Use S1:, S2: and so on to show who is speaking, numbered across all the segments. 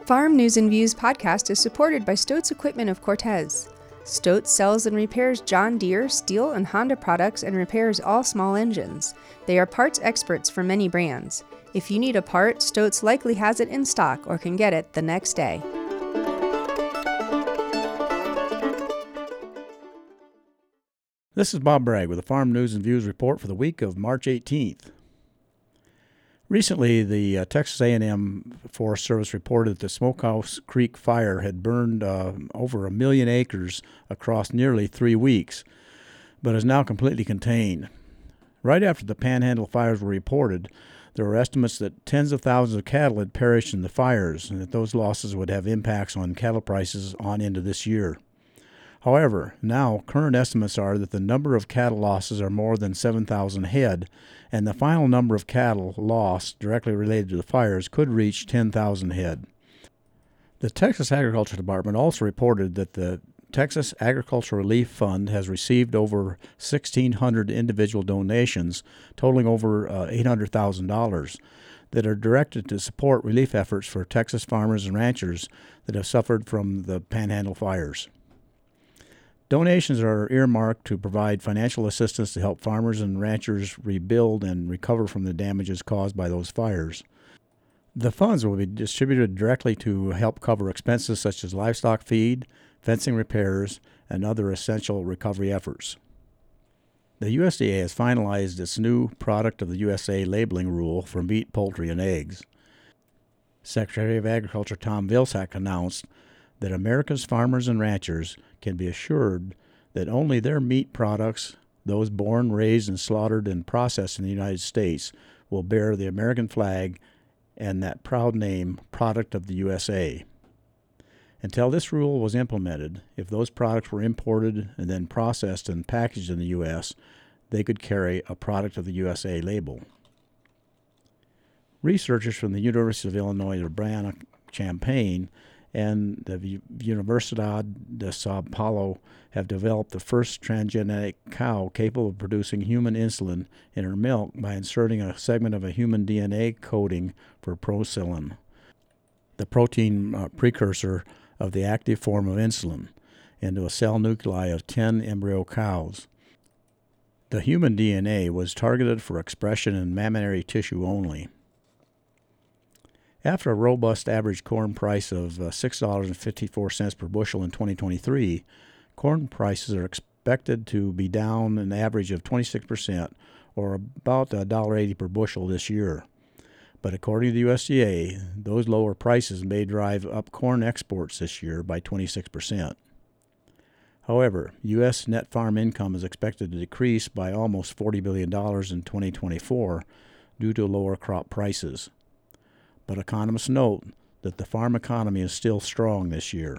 S1: Farm News and Views podcast is supported by Stoats Equipment of Cortez. Stoats sells and repairs John Deere, Steel, and Honda products and repairs all small engines. They are parts experts for many brands. If you need a part, Stoats likely has it in stock or can get it the next day.
S2: This is Bob Bragg with the Farm News and Views report for the week of March 18th. Recently, the Texas A&M Forest Service reported that the Smokehouse Creek fire had burned over 1 million acres across nearly 3 weeks, but is now completely contained. Right after the Panhandle fires were reported, there were estimates that tens of thousands of cattle had perished in the fires, and that those losses would have impacts on cattle prices on into this year. However, now current estimates are that the number of cattle losses are more than 7,000 head, and the final number of cattle lost directly related to the fires could reach 10,000 head. The Texas Agriculture Department also reported that the Texas Agricultural Relief Fund has received over 1,600 individual donations totaling over $800,000 that are directed to support relief efforts for Texas farmers and ranchers that have suffered from the Panhandle fires. Donations are earmarked to provide financial assistance to help farmers and ranchers rebuild and recover from the damages caused by those fires. The funds will be distributed directly to help cover expenses such as livestock feed, fencing repairs, and other essential recovery efforts. The USDA has finalized its new Product of the USA labeling rule for meat, poultry, and eggs. Secretary of Agriculture Tom Vilsack announced that America's farmers and ranchers can be assured that only their meat products, those born, raised, and slaughtered and processed in the United States, will bear the American flag and that proud name, Product of the USA. Until this rule was implemented, if those products were imported and then processed and packaged in the U.S., they could carry a Product of the USA label. Researchers from the University of Illinois Urbana-Champaign and the Universidad de Sao Paulo have developed the first transgenic cow capable of producing human insulin in her milk by inserting a segment of a human DNA coding for procilin, the protein precursor of the active form of insulin, into a cell nuclei of 10 embryo cows. The human DNA was targeted for expression in mammary tissue only. After a robust average corn price of $6.54 per bushel in 2023, corn prices are expected to be down an average of 26%, or about $1.80 per bushel this year. But according to the USDA, those lower prices may drive up corn exports this year by 26%. However, U.S. net farm income is expected to decrease by almost $40 billion in 2024 due to lower crop prices. But economists note that the farm economy is still strong this year.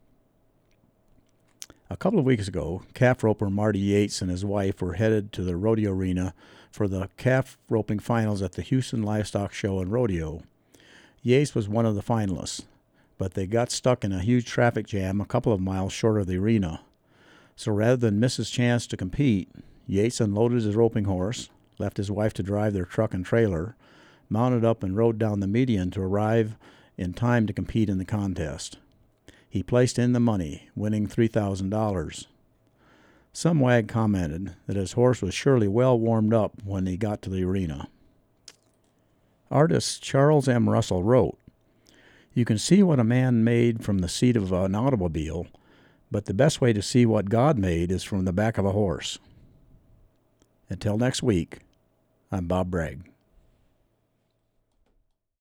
S2: A couple of weeks ago, calf roper Marty Yates and his wife were headed to the rodeo arena for the calf roping finals at the Houston Livestock Show and Rodeo. Yates was one of the finalists, but they got stuck in a huge traffic jam a couple of miles short of the arena. So rather than miss his chance to compete, Yates unloaded his roping horse, left his wife to drive their truck and trailer, mounted up and rode down the median to arrive in time to compete in the contest. He placed in the money, winning $3,000. Some wag commented that his horse was surely well warmed up when he got to the arena. Artist Charles M. Russell wrote, "You can see what a man made from the seat of an automobile, but the best way to see what God made is from the back of a horse." Until next week, I'm Bob Bragg.